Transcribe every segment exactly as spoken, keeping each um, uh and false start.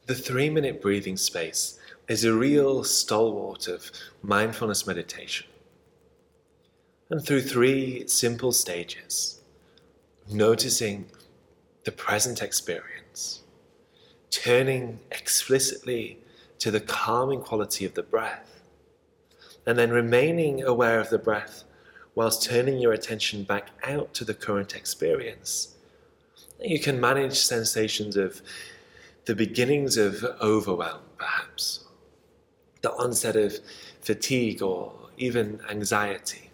The three-minute breathing space is a real stalwart of mindfulness meditation. And through three simple stages, noticing the present experience, turning explicitly to the calming quality of the breath, and then remaining aware of the breath whilst turning your attention back out to the current experience, you can manage sensations of the beginnings of overwhelm, perhaps, the onset of fatigue or even anxiety.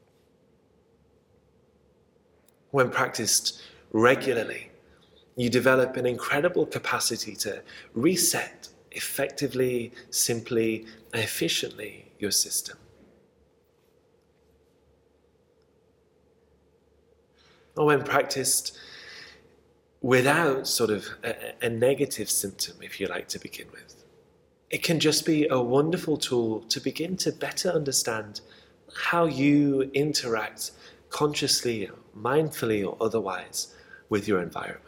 When practiced regularly, you develop an incredible capacity to reset effectively, simply, and efficiently your system. Or when practiced without sort of a, a negative symptom, if you like, to begin with, it can just be a wonderful tool to begin to better understand how you interact consciously, mindfully, or otherwise with your environment.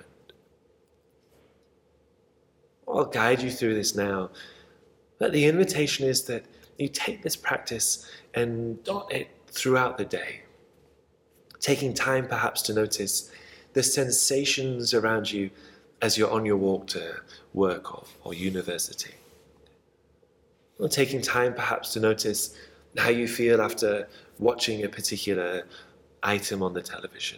I'll guide you through this now, but the invitation is that you take this practice and dot it throughout the day, taking time perhaps to notice the sensations around you as you're on your walk to work or, or university. Or taking time perhaps to notice how you feel after watching a particular item on the television.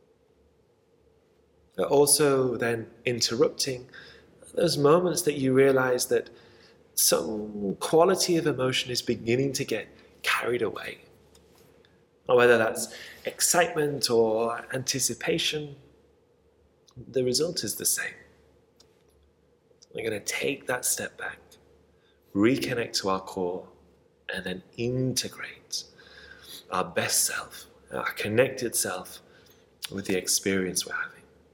But also then interrupting those moments that you realize that some quality of emotion is beginning to get carried away. Or whether that's excitement or anticipation, the result is the same. We're going to take that step back, reconnect to our core, and then integrate our best self, our connected self, with the experience we're having.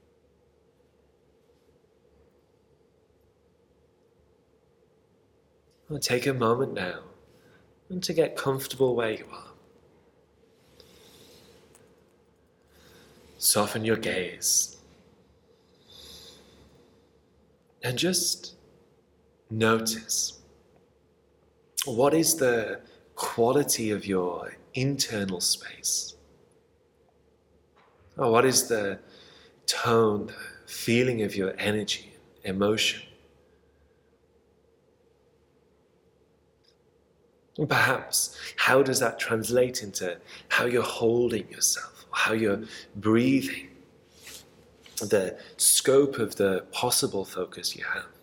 We'll take a moment now and to get comfortable where you are. Soften your gaze and just notice, what is the quality of your internal space? Or what is the tone, the feeling of your energy, emotion? And perhaps, how does that translate into how you're holding yourself, how you're breathing, the scope of the possible focus you have?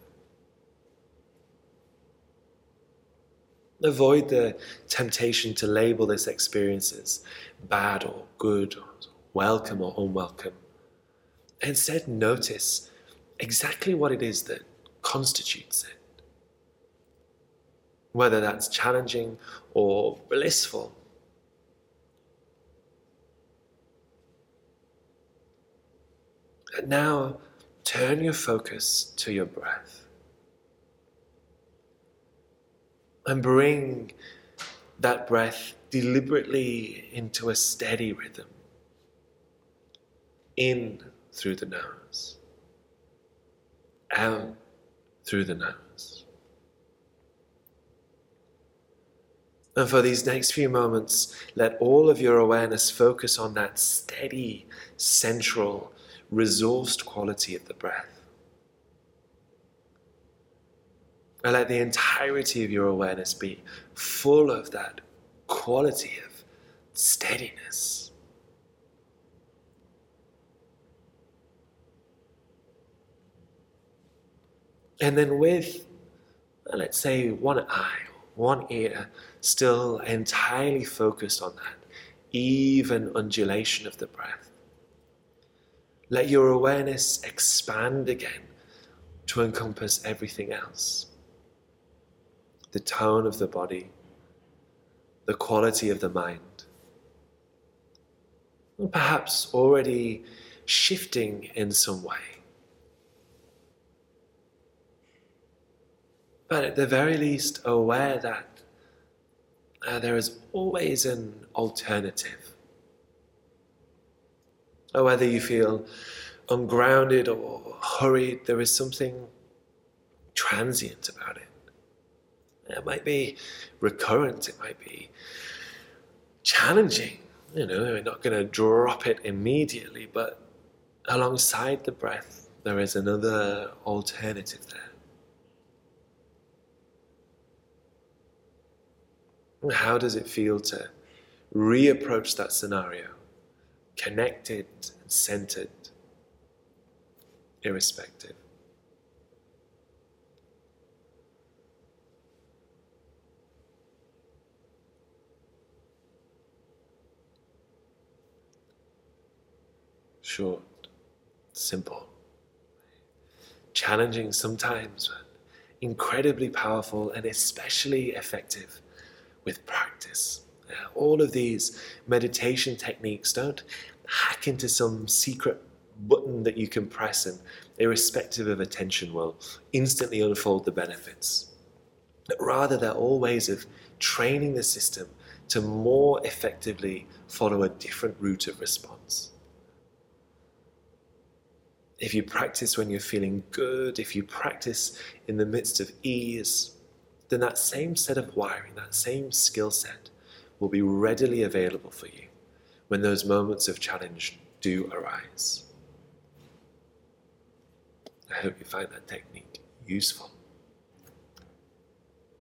Avoid the temptation to label this experience as bad or good, or welcome or unwelcome. Instead, notice exactly what it is that constitutes it. Whether that's challenging or blissful. And now, turn your focus to your breath. And bring that breath deliberately into a steady rhythm. In through the nose. Out through the nose. And for these next few moments, let all of your awareness focus on that steady, central, resourced quality of the breath. And let the entirety of your awareness be full of that quality of steadiness. And then with, let's say, one eye, one ear, still entirely focused on that even undulation of the breath. Let your awareness expand again to encompass everything else. The tone of the body, the quality of the mind, and perhaps already shifting in some way. But at the very least, aware that uh, there is always an alternative. Or whether you feel ungrounded or hurried, there is something transient about it. It might be recurrent, it might be challenging. You know, we're not going to drop it immediately, but alongside the breath, there is another alternative there. How does it feel to reapproach that scenario, connected and centered, irrespective? Short, simple, challenging sometimes, but incredibly powerful and especially effective with practice. Uh, all of these meditation techniques don't hack into some secret button that you can press and, irrespective of attention, will instantly unfold the benefits. But rather, they're all ways of training the system to more effectively follow a different route of response. If you practice when you're feeling good, if you practice in the midst of ease, then that same set of wiring, that same skill set will be readily available for you when those moments of challenge do arise. I hope you find that technique useful.